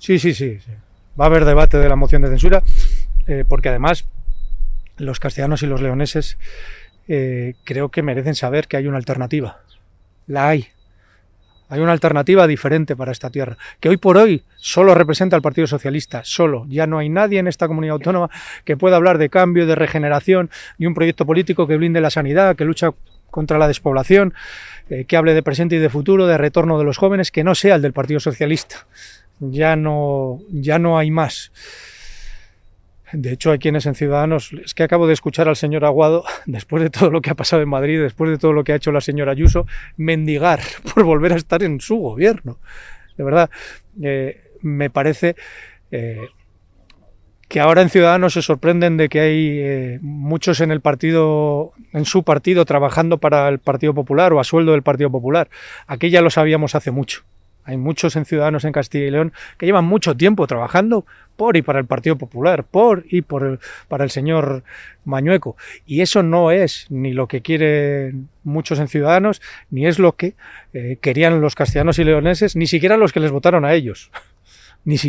Sí, sí, sí, sí. Va a haber debate de la moción de censura, porque además los castellanos y los leoneses creo que merecen saber que hay una alternativa. La hay. Hay una alternativa diferente para esta tierra, que hoy por hoy solo representa al Partido Socialista, solo. Ya no hay nadie en esta comunidad autónoma que pueda hablar de cambio, de regeneración, de un proyecto político que blinde la sanidad, que lucha contra la despoblación, que hable de presente y de futuro, de retorno de los jóvenes, que no sea el del Partido Socialista. Ya no hay más. De hecho, hay quienes en Ciudadanos, es que acabo de escuchar al señor Aguado, después de todo lo que ha pasado en Madrid, después de todo lo que ha hecho la señora Ayuso, mendigar por volver a estar en su gobierno. De verdad, me parece que ahora en Ciudadanos se sorprenden de que hay muchos en el partido, en su partido, trabajando para el Partido Popular o a sueldo del Partido Popular. Aquí ya lo sabíamos hace mucho. Hay muchos en Ciudadanos en Castilla y León que llevan mucho tiempo trabajando por y para el Partido Popular, para el señor Mañueco. Y eso no es ni lo que quieren muchos en Ciudadanos, ni es lo que querían los castellanos y leoneses, ni siquiera los que les votaron a ellos. Ni siquiera